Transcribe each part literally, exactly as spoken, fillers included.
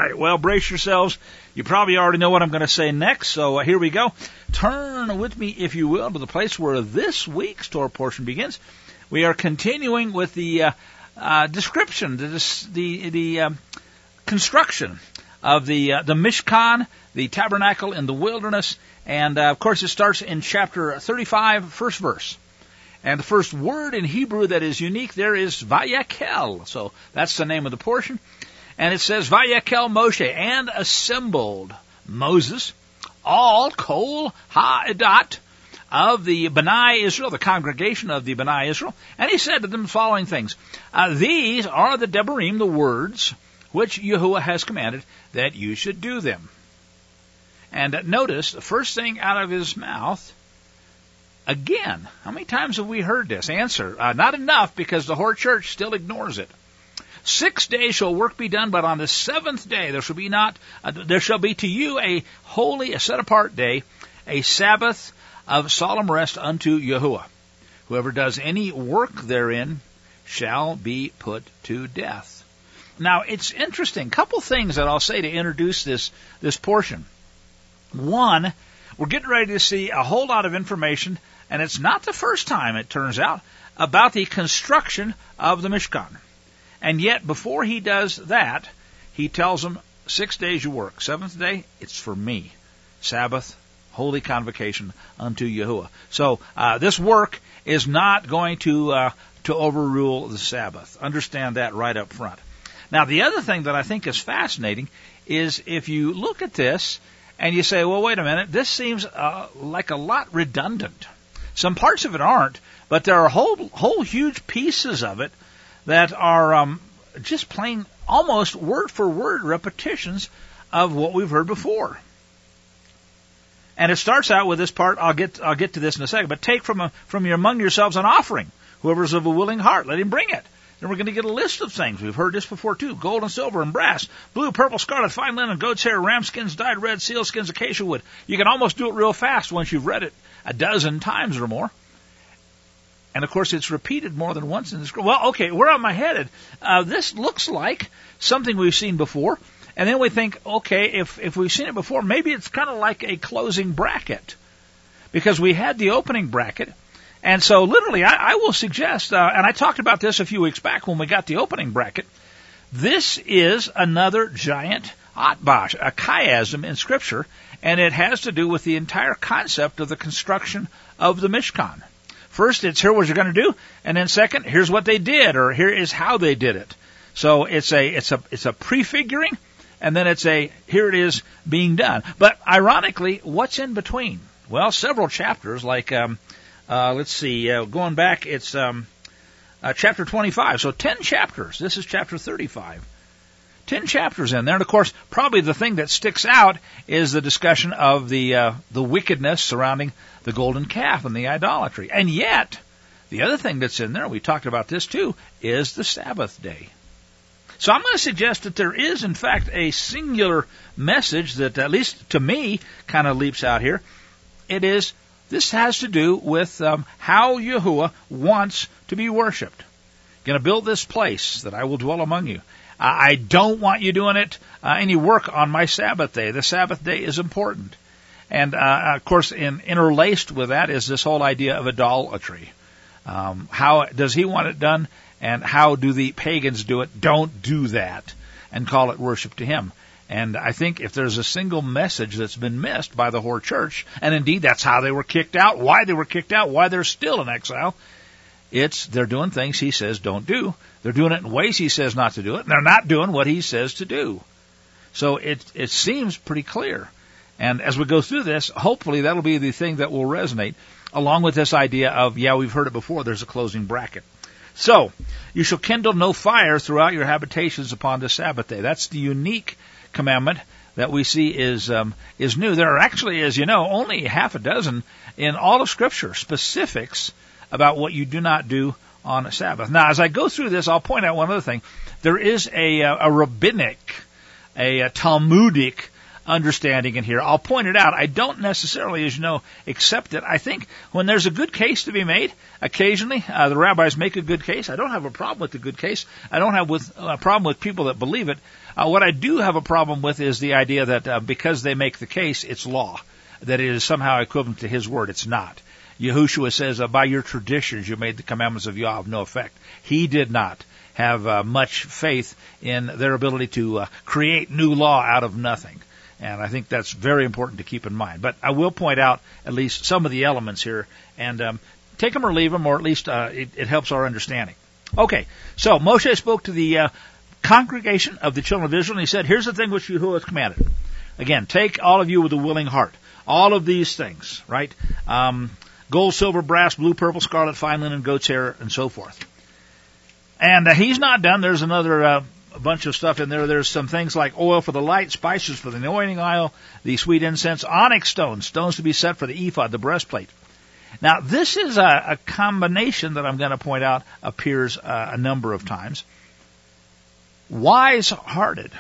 right, well, brace yourselves. You probably already know what I'm going to say next, so uh, here we go. Turn with me, if you will, to the place where this week's Torah portion begins. We are continuing with the uh, uh, description, the the, the um, construction of the uh, the Mishkan, the tabernacle in the wilderness, and uh, of course it starts in chapter thirty-five, first verse. And the first word in Hebrew that is unique there is Vayakel. So that's the name of the portion. And it says, Vayakel Moshe, and assembled Moses, all Kol Ha'edat of the B'nai Israel, the congregation of the B'nai Israel. And he said to them the following things. Uh, These are the Devarim, the words, which Yahuwah has commanded that you should do them. And uh, notice, the first thing out of his mouth, again, how many times have we heard this? Answer, uh, not enough, because the whole church still ignores it. Six days shall work be done, but on the seventh day there shall be not, uh, there shall be to you a holy, a set apart day, a Sabbath of solemn rest unto Yahuwah. Whoever does any work therein shall be put to death. Now, it's interesting. A couple things that I'll say to introduce this, this portion. One, we're getting ready to see a whole lot of information, and it's not the first time, it turns out, about the construction of the Mishkan. And yet, before he does that, he tells them, six days you work. Seventh day, it's for me. Sabbath, holy convocation unto Yahuwah. So, uh, this work is not going to, uh, to overrule the Sabbath. Understand that right up front. Now, the other thing that I think is fascinating is if you look at this and you say, well, wait a minute, this seems uh, like a lot redundant. Some parts of it aren't, but there are whole, whole huge pieces of it that are um, just plain, almost word-for-word repetitions of what we've heard before. And it starts out with this part. I'll get I'll get to this in a second. But take from a, from your among yourselves an offering. Whoever is of a willing heart, let him bring it. Then we're going to get a list of things. We've heard this before too: gold and silver and brass, blue, purple, scarlet, fine linen, goat's hair, ram skins, dyed red, seal skins, acacia wood. You can almost do it real fast once you've read it a dozen times or more. And, of course, it's repeated more than once in the scripture. Well, okay, where am I headed? Uh, this looks like something we've seen before. And then we think, okay, if, if we've seen it before, maybe it's kind of like a closing bracket. Because we had the opening bracket. And so, literally, I, I will suggest, uh, and I talked about this a few weeks back when we got the opening bracket, this is another giant atbash, a chiasm in Scripture, and it has to do with the entire concept of the construction of the Mishkan. First, it's here what you're going to do, and then second, here's what they did, or here is how they did it. So it's a it's a it's a prefiguring, and then it's a here it is being done. But ironically, what's in between? Well, several chapters, like um, uh, let's see, uh, going back, it's um, uh, chapter twenty-five. So ten chapters. This is chapter thirty-five. Ten chapters in there, and of course, probably the thing that sticks out is the discussion of the uh, the wickedness surrounding the golden calf and the idolatry. And yet, the other thing that's in there, we talked about this too, is the Sabbath day. So I'm going to suggest that there is, in fact, a singular message that, at least to me, kind of leaps out here. It is, this has to do with um, how Yahuwah wants to be worshipped. Going to build this place that I will dwell among you. I don't want you doing it, uh, any work on my Sabbath day. The Sabbath day is important. And, uh, of course, in, interlaced with that is this whole idea of idolatry. Um, how does he want it done, and how do the pagans do it? Don't do that and call it worship to him. And I think if there's a single message that's been missed by the whole church, and indeed that's how they were kicked out, why they were kicked out, why they're still in exile, it's they're doing things he says don't do. They're doing it in ways he says not to do it, and they're not doing what he says to do. So it it seems pretty clear. And as we go through this, hopefully that'll be the thing that will resonate, along with this idea of, yeah, we've heard it before, there's a closing bracket. So, you shall kindle no fire throughout your habitations upon the Sabbath day. That's the unique commandment that we see is um, is new. There are actually, as you know, only half a dozen in all of Scripture specifics about what you do not do on a Sabbath. Now, as I go through this, I'll point out one other thing. There is a, a rabbinic, a, a Talmudic understanding in here. I'll point it out. I don't necessarily, as you know, accept it. I think when there's a good case to be made, occasionally uh, the rabbis make a good case. I don't have a problem with the good case. I don't have with, a problem with people that believe it. Uh, what I do have a problem with is the idea that uh, because they make the case, it's law, that it is somehow equivalent to his word. It's not. Yahushua says, uh, by your traditions you made the commandments of Yah of no effect. He did not have uh, much faith in their ability to uh, create new law out of nothing. And I think that's very important to keep in mind. But I will point out at least some of the elements here, and um, take them or leave them, or at least uh, it, it helps our understanding. Okay, so Moshe spoke to the uh, congregation of the children of Israel, and he said, here's the thing which Yahuwah has commanded. Again, take all of you with a willing heart. All of these things, right? Um, gold, silver, brass, blue, purple, scarlet, fine linen, goat's hair, and so forth. And uh, he's not done. There's another uh, bunch of stuff in there. There's some things like oil for the light, spices for the anointing oil, the sweet incense, onyx stones, stones to be set for the ephod, the breastplate. Now, this is a, a combination that I'm going to point out appears uh, a number of times. Wise-hearted.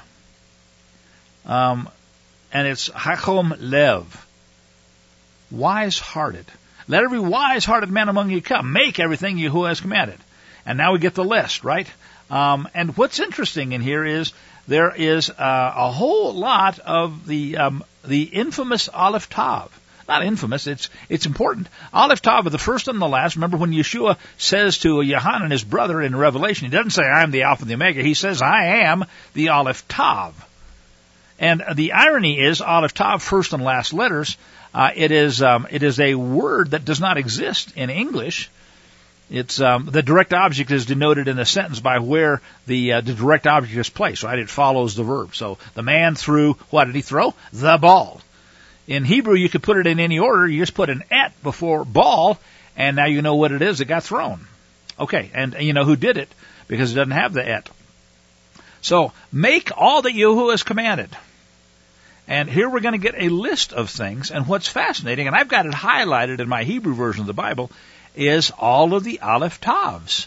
Um, and it's Hachom Lev. Wise-hearted. Let every wise-hearted man among you come. Make everything Yahuwah has commanded. And now we get the list, right? Um, and what's interesting in here is there is uh, a whole lot of the um, the infamous Aleph Tav. Not infamous, it's it's important. Aleph Tav are the first and the last. Remember when Yeshua says to Yohanan, his brother, in Revelation, he doesn't say, I am the Alpha and the Omega. He says, I am the Aleph Tav. And the irony is, Aleph Tav, first and last letters, uh, it is um, it is a word that does not exist in English. It's um, the direct object is denoted in the sentence by where the uh, the direct object is placed, right? It follows the verb. So the man threw, what did he throw? The ball. In Hebrew, you could put it in any order. You just put an et before ball, and now you know what it is that got thrown. Okay, and you know who did it, because it doesn't have the et. So make all that Yahuwah has commanded. And here we're going to get a list of things, and what's fascinating, and I've got it highlighted in my Hebrew version of the Bible, is all of the Aleph Tavs.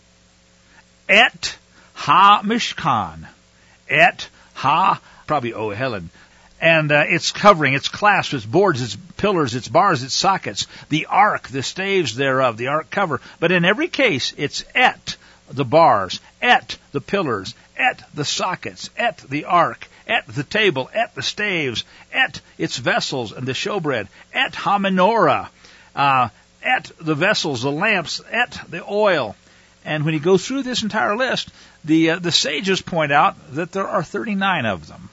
Et ha-mishkan. Et ha, probably oh Helen. And uh, its covering, its clasps, its boards, its pillars, its bars, its sockets, the ark, the staves thereof, the ark cover. But in every case, it's et, the bars, et, the pillars, et, the sockets, et, the ark, et, the table, et, the staves, et, its vessels, and the showbread, et, ha-menorah, uh, et, the vessels, the lamps, et, the oil. And when you go through this entire list, the uh, the sages point out that there are thirty-nine of them.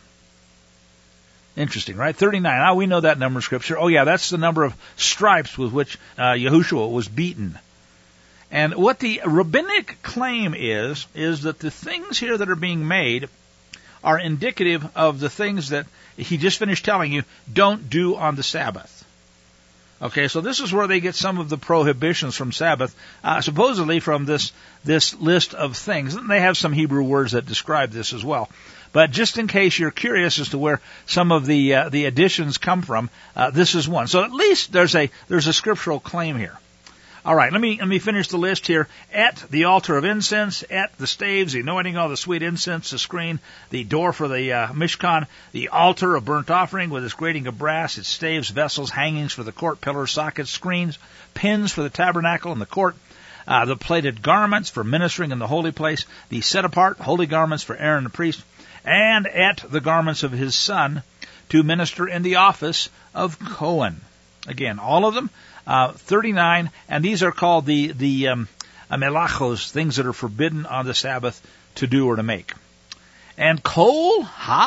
Interesting, right? thirty-nine. Now we know that number in Scripture. Oh, yeah, that's the number of stripes with which uh, Yahushua was beaten. And what the rabbinic claim is, is that the things here that are being made are indicative of the things that he just finished telling you, don't do on the Sabbath. Okay, so this is where they get some of the prohibitions from Sabbath, uh, supposedly from this this list of things. And they have some Hebrew words that describe this as well. But just in case you're curious as to where some of the uh, the additions come from, uh, this is one. So at least there's a there's a scriptural claim here. All right, let me let me finish the list here. Et, the altar of incense. Et, the staves, the anointing oil, the sweet incense, the screen, the door for the uh, Mishkan, the altar of burnt offering with its grating of brass, its staves, vessels, hangings for the court, pillars, sockets, screens, pins for the tabernacle and the court, uh, the plated garments for ministering in the holy place, the set-apart holy garments for Aaron the priest, and et, the garments of his son to minister in the office of Cohen. Again, all of them. Uh, thirty-nine, and these are called the the um, melachos, things that are forbidden on the Sabbath to do or to make. And kol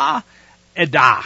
ha-edah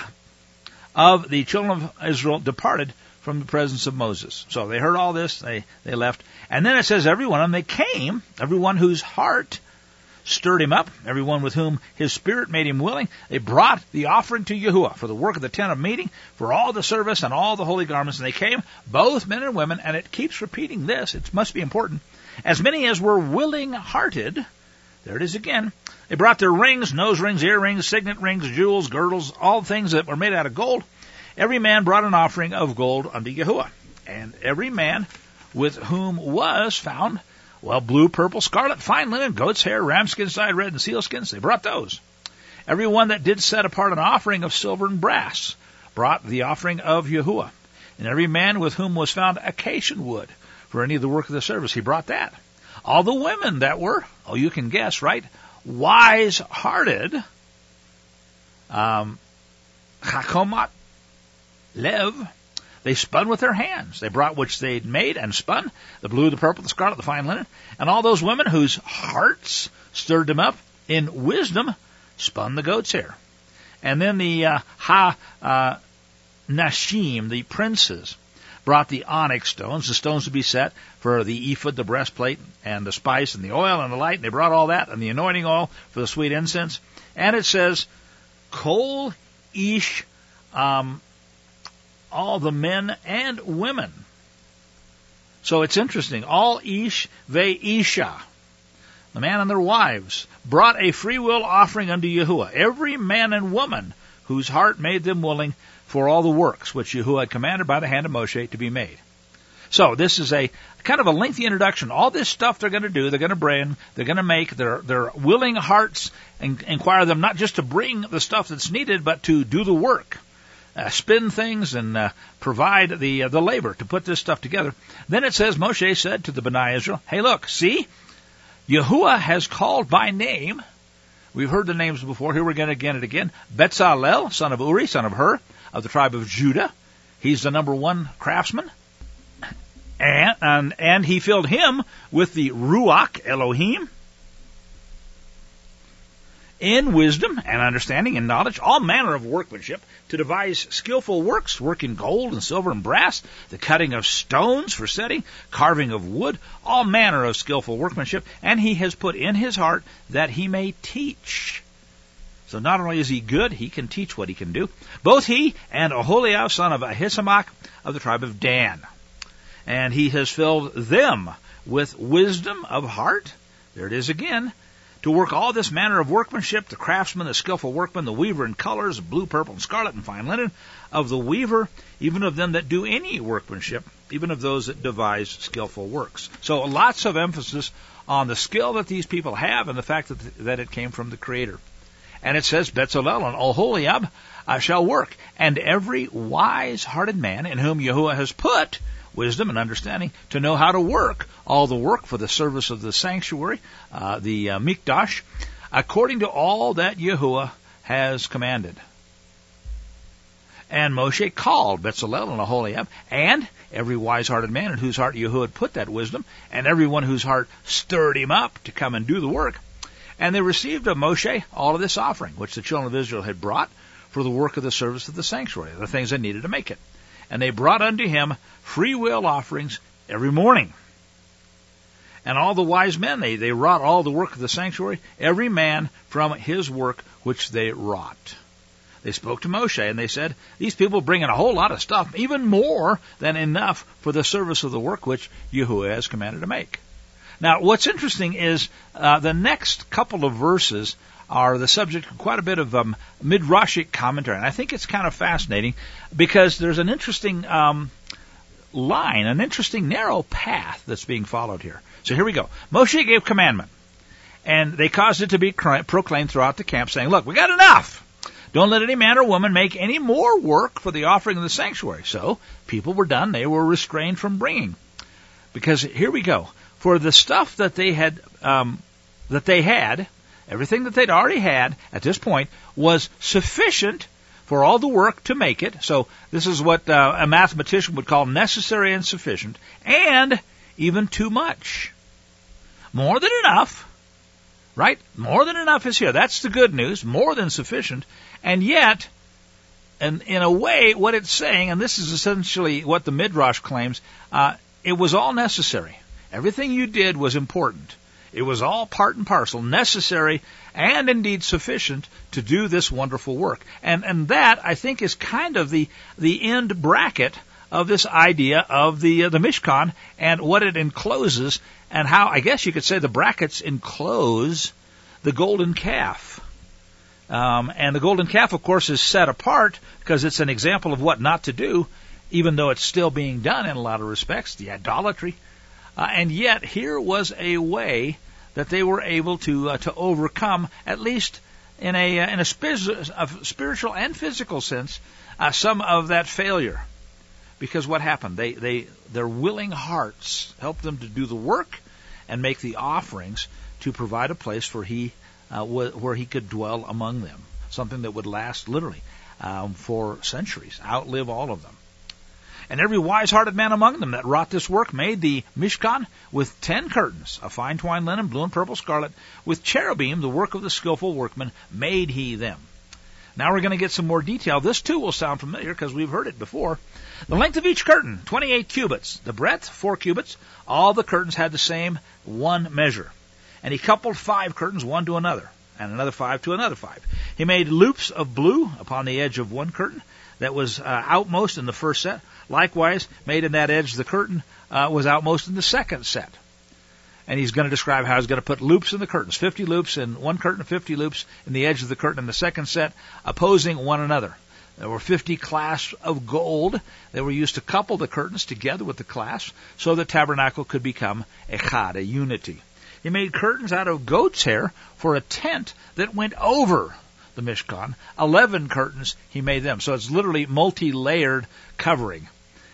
of the children of Israel departed from the presence of Moses. So they heard all this, they, they left. And then it says every one of them, they came, everyone whose heart stirred him up, everyone with whom his spirit made him willing. They brought the offering to Yahuwah for the work of the tent of meeting, for all the service and all the holy garments. And they came, both men and women, and it keeps repeating this. It must be important. As many as were willing-hearted, there it is again. They brought their rings, nose rings, earrings, signet rings, jewels, girdles, all things that were made out of gold. Every man brought an offering of gold unto Yahuwah. And every man with whom was found well, blue, purple, scarlet, fine linen, goat's hair, ram skin, side red, and seal skins, they brought those. Every one that did set apart an offering of silver and brass brought the offering of Yahuwah. And every man with whom was found acacia wood for any of the work of the service, he brought that. All the women that were, oh, you can guess, right, wise-hearted, um, chakomat lev, they spun with their hands. They brought which they'd made and spun, the blue, the purple, the scarlet, the fine linen. And all those women whose hearts stirred them up in wisdom spun the goat's hair. And then the uh, ha uh, nashim, the princes, brought the onyx stones, the stones to be set for the ephod, the breastplate, and the spice, and the oil, and the light. And they brought all that, and the anointing oil for the sweet incense. And it says, kol ish, um, all the men and women. So it's interesting. All ish ve isha, the man and their wives, brought a free will offering unto Yahuwah, every man and woman whose heart made them willing for all the works which Yahuwah had commanded by the hand of Moshe to be made. So this is a kind of a lengthy introduction. All this stuff they're going to do, they're going to bring, they're going to make, their their willing hearts and inquire them not just to bring the stuff that's needed, but to do the work, uh, spin things and uh, provide the uh, the labor to put this stuff together. Then it says, Moshe said to the Bnei Israel, hey, look, see, Yahuwah has called by name. We've heard the names before. Here we're going to again and again. Betzalel, son of Uri, son of Hur, of the tribe of Judah. He's the number one craftsman. And, and, and he filled him with the Ruach Elohim in wisdom and understanding and knowledge, all manner of workmanship, to devise skillful works, work in gold and silver and brass, the cutting of stones for setting, carving of wood, all manner of skillful workmanship. And he has put in his heart that he may teach. So not only is he good, he can teach what he can do. Both he and Oholiab, son of Ahisamach, of the tribe of Dan. And he has filled them with wisdom of heart. There it is again. To work all this manner of workmanship, the craftsman, the skillful workman, the weaver in colors, blue, purple, and scarlet, and fine linen, of the weaver, even of them that do any workmanship, even of those that devise skillful works. So lots of emphasis on the skill that these people have and the fact that, that it came from the Creator. And it says, Betzalel and Oholiab uh, shall work, and every wise-hearted man in whom Yahuwah has put wisdom and understanding to know how to work all the work for the service of the sanctuary, uh, the uh, Mikdash, according to all that Yahuwah has commanded. And Moshe called Betzalel and Oholiab, and every wise-hearted man in whose heart Yahuwah had put that wisdom, and everyone whose heart stirred him up to come and do the work. And they received of Moshe all of this offering, which the children of Israel had brought for the work of the service of the sanctuary, the things they needed to make it. And they brought unto him free will offerings every morning. And all the wise men, they, they wrought all the work of the sanctuary, every man from his work which they wrought. They spoke to Moshe, and they said, these people bring in a whole lot of stuff, even more than enough for the service of the work which Yahuwah has commanded to make. Now, what's interesting is uh, the next couple of verses are the subject of quite a bit of um, midrashic commentary. And I think it's kind of fascinating because there's an interesting um, line, an interesting narrow path that's being followed here. So here we go. Moshe gave commandment, and they caused it to be proclaimed throughout the camp, saying, look, we got enough. Don't let any man or woman make any more work for the offering of the sanctuary. So people were done. They were restrained from bringing. Because here we go. For the stuff that they had, um, that they had, everything that they'd already had at this point was sufficient for all the work to make it. So this is what uh, a mathematician would call necessary and sufficient, and even too much. More than enough, right? More than enough is here. That's the good news, more than sufficient. And yet, and in a way, what it's saying, and this is essentially what the Midrash claims, uh, it was all necessary. Everything you did was important. It was all part and parcel, necessary and indeed sufficient to do this wonderful work. And and that, I think, is kind of the the end bracket of this idea of the uh, the Mishkan and what it encloses, and how, I guess you could say, the brackets enclose the golden calf. Um, and the golden calf, of course, is set apart because it's an example of what not to do, even though it's still being done in a lot of respects, the idolatry. Uh, and yet, here was a way that they were able to uh, to overcome, at least in a uh, in a, spiz- a spiritual and physical sense, uh, some of that failure. Because what happened? They they their willing hearts helped them to do the work and make the offerings to provide a place for he uh, wh- where he could dwell among them, something that would last literally um, for centuries, outlive all of them. And every wise-hearted man among them that wrought this work made the Mishkan with ten curtains, of fine twined linen, blue and purple scarlet, with cherubim, the work of the skillful workman, made he them. Now we're going to get some more detail. This too will sound familiar because we've heard it before. The length of each curtain, twenty-eight cubits. The breadth, four cubits. All the curtains had the same one measure. And he coupled five curtains, one to another, and another five to another five. He made loops of blue upon the edge of one curtain that was uh, outmost in the first set. Likewise, made in that edge the curtain uh, was outmost in the second set. And he's going to describe how he's going to put loops in the curtains. fifty loops in one curtain, fifty loops in the edge of the curtain in the second set, opposing one another. There were fifty clasps of gold that were used to couple the curtains together with the clasps so the tabernacle could become echad, a unity. He made curtains out of goat's hair for a tent that went over the Mishkan. Eleven curtains he made them. So it's literally multi-layered covering.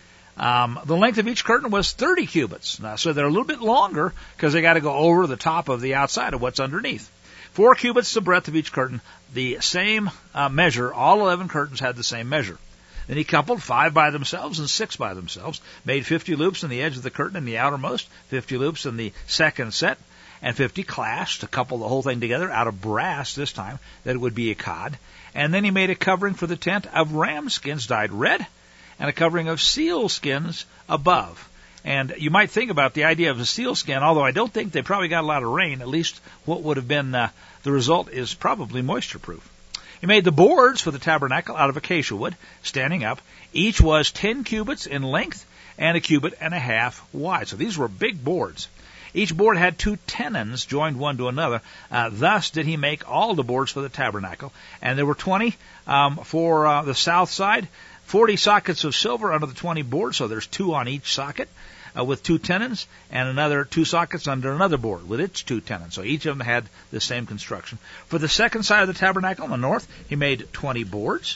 Um, the length of each curtain was thirty cubits. Now, so they're a little bit longer because they got to go over the top of the outside of what's underneath. Four cubits the breadth of each curtain, the same uh, measure. All eleven curtains had the same measure. Then he coupled five by themselves and six by themselves, made fifty loops in the edge of the curtain in the outermost, fifty loops in the second set, and fifty clasps to couple the whole thing together out of brass this time, that it would be a cod. And then he made a covering for the tent of ram skins dyed red, and a covering of seal skins above. And you might think about the idea of a seal skin, although I don't think they probably got a lot of rain. At least what would have been uh, the result is probably moisture-proof. He made the boards for the tabernacle out of acacia wood, standing up. Each was ten cubits in length and a cubit and a half wide. So these were big boards. Each board had two tenons joined one to another. Uh, thus did he make all the boards for the tabernacle. And there were twenty um, for uh, the south side, forty sockets of silver under the twenty boards, so there's two on each socket uh, with two tenons, and another two sockets under another board with its two tenons. So each of them had the same construction. For the second side of the tabernacle on the north, he made twenty boards.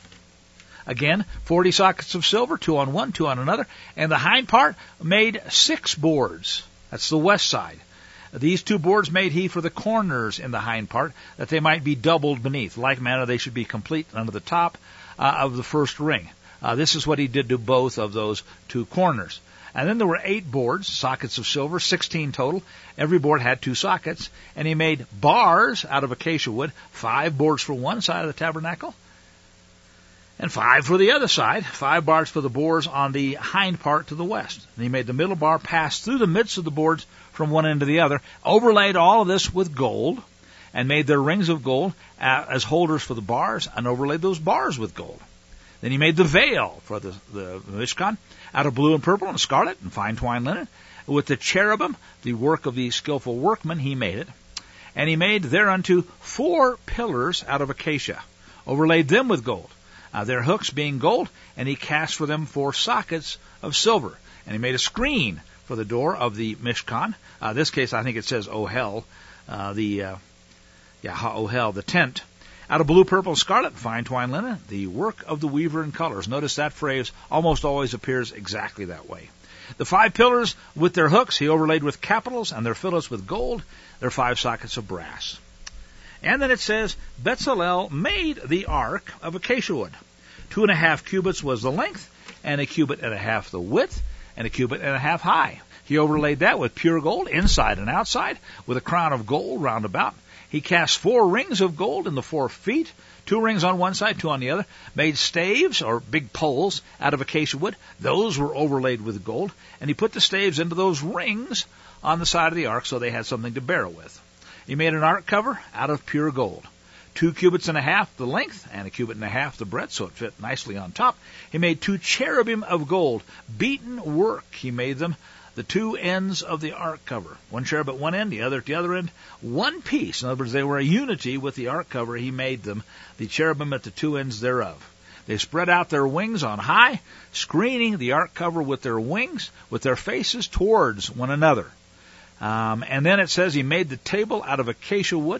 Again, forty sockets of silver, two on one, two on another. And the hind part made six boards. That's the west side. These two boards made he for the corners in the hind part, that they might be doubled beneath. Like manner, they should be complete under the top uh, of the first ring. Uh, this is what he did to both of those two corners. And then there were eight boards, sockets of silver, sixteen total. Every board had two sockets. And he made bars out of acacia wood, five boards for one side of the tabernacle, and five for the other side, five bars for the boards on the hind part to the west. And he made the middle bar pass through the midst of the boards from one end to the other, overlaid all of this with gold, and made their rings of gold uh, as holders for the bars, and overlaid those bars with gold. Then he made the veil for the, the Mishkan out of blue and purple and scarlet and fine twined linen. With the cherubim, the work of the skillful workman, he made it. And he made thereunto four pillars out of acacia, overlaid them with gold. Uh, their hooks being gold, and he cast for them four sockets of silver. And he made a screen for the door of the Mishkan. Uh, this case, I think it says Ohel, uh, the, uh, yeah, Ohel, the tent, out of blue, purple, scarlet, fine twined linen, the work of the weaver in colors. Notice that phrase almost always appears exactly that way. The five pillars with their hooks he overlaid with capitals, and their fillets with gold, their five sockets of brass. And then it says, Bezalel made the ark of acacia wood. Two and a half cubits was the length, and a cubit and a half the width, and a cubit and a half high. He overlaid that with pure gold, inside and outside, with a crown of gold round about. He cast four rings of gold in the four feet, two rings on one side, two on the other, made staves, or big poles, out of acacia wood. Those were overlaid with gold, and he put the staves into those rings on the side of the ark so they had something to bear with. He made an ark cover out of pure gold. Two cubits and a half the length, and a cubit and a half the breadth, so it fit nicely on top. He made two cherubim of gold. Beaten work he made them, the two ends of the ark cover. One cherub at one end, the other at the other end. One piece. In other words, they were a unity with the ark cover. He made them, the cherubim at the two ends thereof. They spread out their wings on high, screening the ark cover with their wings, with their faces towards one another. Um, and then it says he made the table out of acacia wood,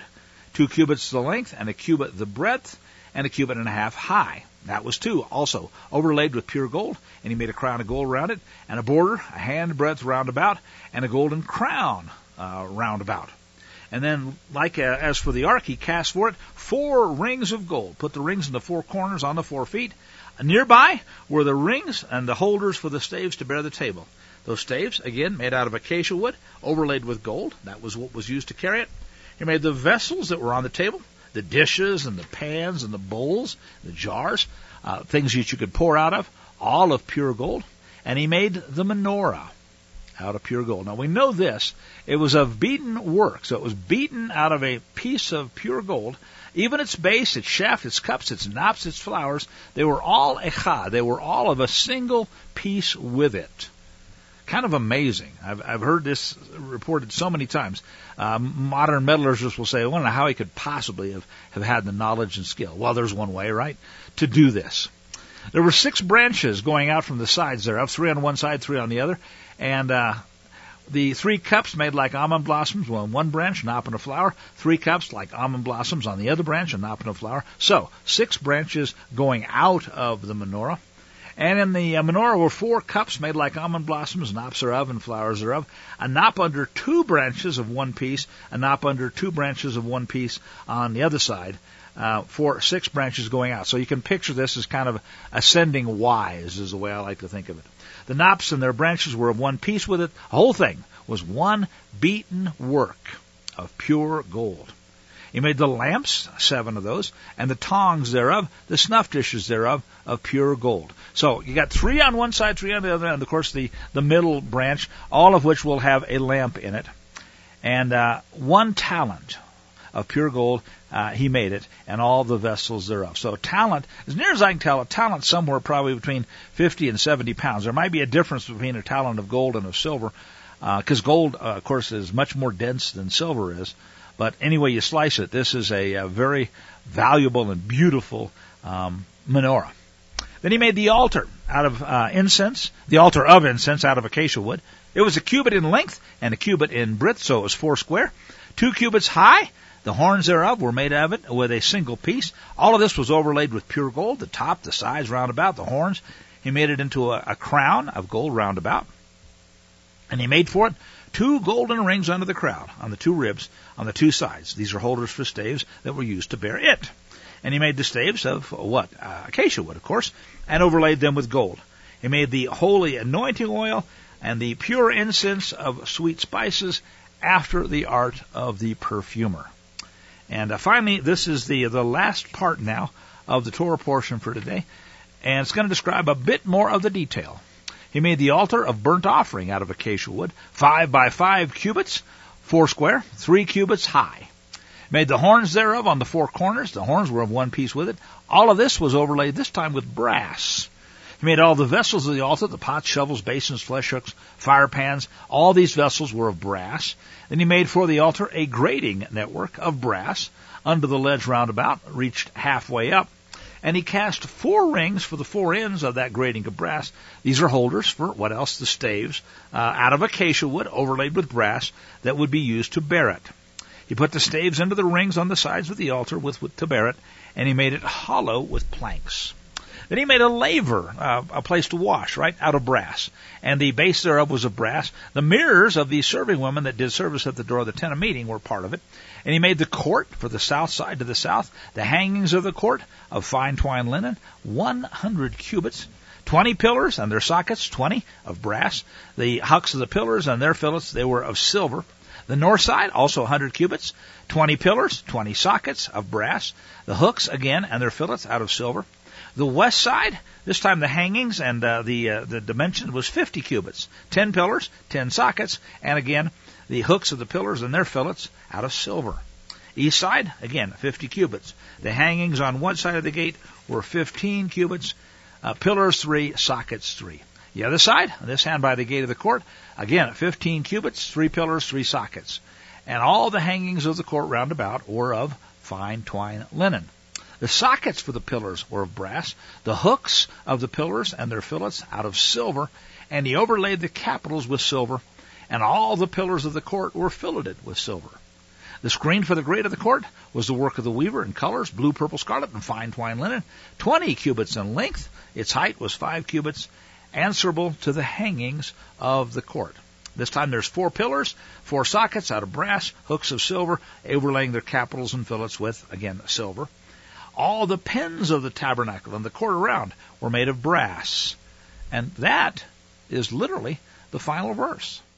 two cubits the length, and a cubit the breadth, and a cubit and a half high. That was two, also overlaid with pure gold, and he made a crown of gold around it, and a border, a hand breadth round about, and a golden crown uh, round about. And then, like uh, as for the ark, he cast for it four rings of gold, put the rings in the four corners on the four feet. Nearby were the rings and the holders for the staves to bear the table. Those staves, again, made out of acacia wood, overlaid with gold. That was what was used to carry it. He made the vessels that were on the table, the dishes and the pans and the bowls, the jars, uh, things that you could pour out of, all of pure gold. And he made the menorah out of pure gold. Now we know this. It was of beaten work, so it was beaten out of a piece of pure gold. Even its base, its shaft, its cups, its knops, its flowers, they were all echad. They were all of a single piece with it. Kind of amazing. I've, I've heard this reported so many times. Um, modern metallurgists will say, I don't know how he could possibly have, have had the knowledge and skill. Well, there's one way, right, to do this. There were six branches going out from the sides thereof, three on one side, three on the other, and uh, the three cups made like almond blossoms on one branch, knop and a flower. Three cups like almond blossoms on the other branch, a knop and a flower. So, six branches going out of the menorah. And in the uh, menorah were four cups made like almond blossoms, knops thereof and flowers thereof. A knop under two branches of one piece, a knop under two branches of one piece on the other side. Uh, for six branches going out. So you can picture this as kind of ascending Y's is the way I like to think of it. The knops and their branches were of one piece with it. The whole thing was one beaten work of pure gold. He made the lamps, seven of those, and the tongs thereof, the snuff dishes thereof, of pure gold. So you got three on one side, three on the other, and of course the, the middle branch, all of which will have a lamp in it. And uh, one talent of pure gold, uh, he made it, and all the vessels thereof. So talent, as near as I can tell, a talent somewhere probably between fifty and seventy pounds. There might be a difference between a talent of gold and of silver, because uh, gold, uh, of course, is much more dense than silver is. But anyway you slice it, this is a, a very valuable and beautiful um, menorah. Then he made the altar out of uh, incense, the altar of incense out of acacia wood. It was a cubit in length and a cubit in breadth, so it was four square, two cubits high. The horns thereof were made of it with a single piece. All of this was overlaid with pure gold, the top, the sides, round about, the horns. He made it into a, a crown of gold round about. And he made for it two golden rings under the crown, on the two ribs, on the two sides. These are holders for staves that were used to bear it. And he made the staves of what? Uh, acacia wood, of course, and overlaid them with gold. He made the holy anointing oil and the pure incense of sweet spices after the art of the perfumer. And uh, finally, this is the the last part now of the Torah portion for today, and it's going to describe a bit more of the detail. He made the altar of burnt offering out of acacia wood, five by five cubits, four square, three cubits high. Made the horns thereof on the four corners. The horns were of one piece with it. All of this was overlaid, this time with brass. He made all the vessels of the altar, the pots, shovels, basins, flesh hooks, fire pans. All these vessels were of brass. Then he made for the altar a grating network of brass under the ledge round about, reached halfway up. And he cast four rings for the four ends of that grating of brass. These are holders for, what else, the staves, uh, out of acacia wood, overlaid with brass, that would be used to bear it. He put the staves into the rings on the sides of the altar with, with to bear it, and he made it hollow with planks. Then he made a laver, uh, a place to wash, right, out of brass. And the base thereof was of brass. The mirrors of the serving women that did service at the door of the tent of meeting were part of it. And he made the court for the south side to the south, the hangings of the court of fine twined linen, one hundred cubits, twenty pillars and their sockets, twenty of brass. The hooks of the pillars and their fillets, they were of silver. The north side, also one hundred cubits, twenty pillars, twenty sockets of brass. The hooks, again, and their fillets out of silver. The west side, this time the hangings and uh, the uh, the dimension was fifty cubits, ten pillars, ten sockets, and again, the hooks of the pillars and their fillets out of silver. East side, again, fifty cubits. The hangings on one side of the gate were fifteen cubits, uh, pillars three, sockets three. The other side, this hand by the gate of the court, again, fifteen cubits, three pillars, three sockets. And all the hangings of the court round about were of fine twined linen. The sockets for the pillars were of brass, the hooks of the pillars and their fillets out of silver, and he overlaid the capitals with silver, and all the pillars of the court were filleted with silver. The screen for the grate of the court was the work of the weaver in colors, blue, purple, scarlet, and fine twined linen, twenty cubits in length. Its height was five cubits, answerable to the hangings of the court. This time there's four pillars, four sockets out of brass, hooks of silver, overlaying their capitals and fillets with, again, silver. All the pins of the tabernacle and the court around were made of brass. And that is literally the final verse.